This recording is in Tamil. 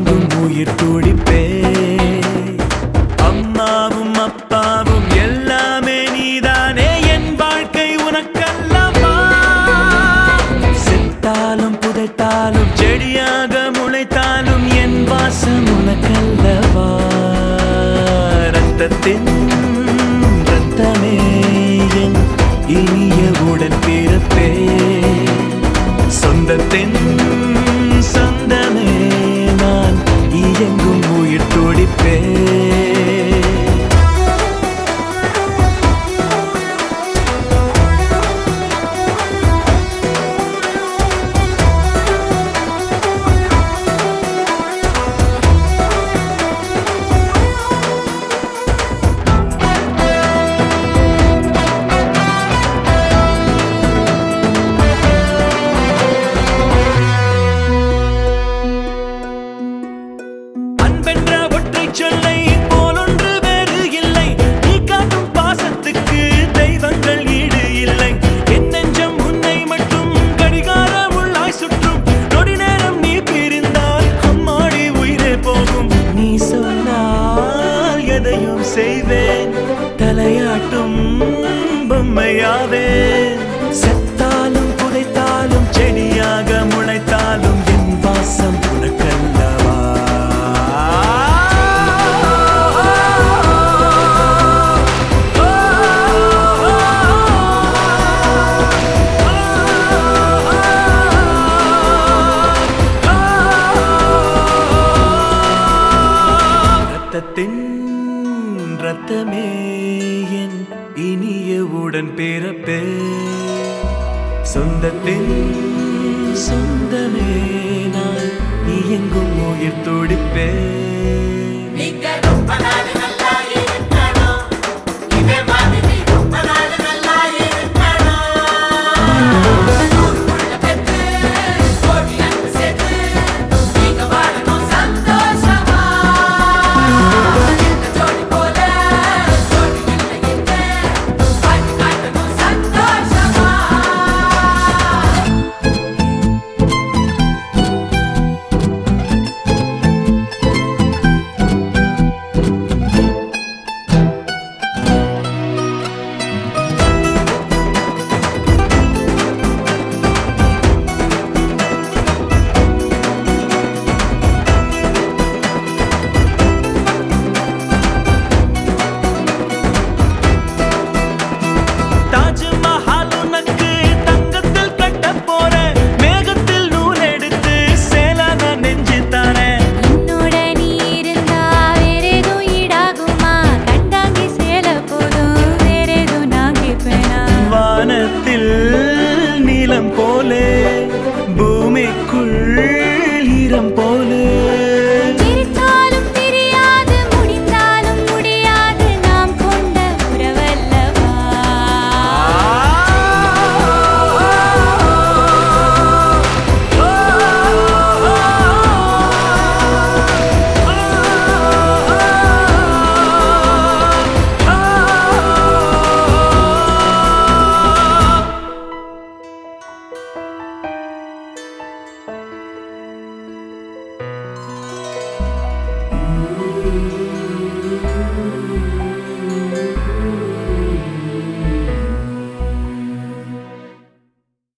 எங்கும் உயிர் துடிப்பே. அம்மாவும் அப்பாவும் எல்லாமே நீதானே, என் வாழ்க்கை உனக்கல்லவா. செத்தாலும் புதைத்தாலும் செடியாக முளைத்தாலும் என் வாசம் உனக்கல்லவா. ரத்தத்தின் ரத்தமே என் இனிய உடன் பிறப்பே. சொந்தத்தின் சொந்தமே நான் இயங்கும் உயிர் துடிப்பே. சொல்லை போலொன்று வேறு இல்லை, நீ காட்டும் பாசத்துக்கு தெய்வங்கள் ஈடு இல்லை. என் நெஞ்சம் உன்னை மட்டும் கடிகாரம் உள்ளாய் சுற்றும். நொடி நேரம் நீ பிரிந்தால் அம்மாடி உயிரே போகும். நீ சொன்னால் எதையும் செய்வேன், தலையாட்டும் பொம்மையாவேன். செத்தாலும் புதைத்தாலும் செடியாக முளைத்தாலும் என் வாசம் உனக்கல்லவா. ரத்தத்தின் ரத்தமே என் இனிய உடன் பிறப்பே. சொந்தத்தின் சொந்தமே நான் இயங்கும் உயிர் துடிப்பே. நீலம் போலே பூமிக்குள் ஈரம் போலே பிரித்தாலும் பிரியாது, முடிந்தாலும் முடியாது, நாம் கொண்ட உறவல்லவா.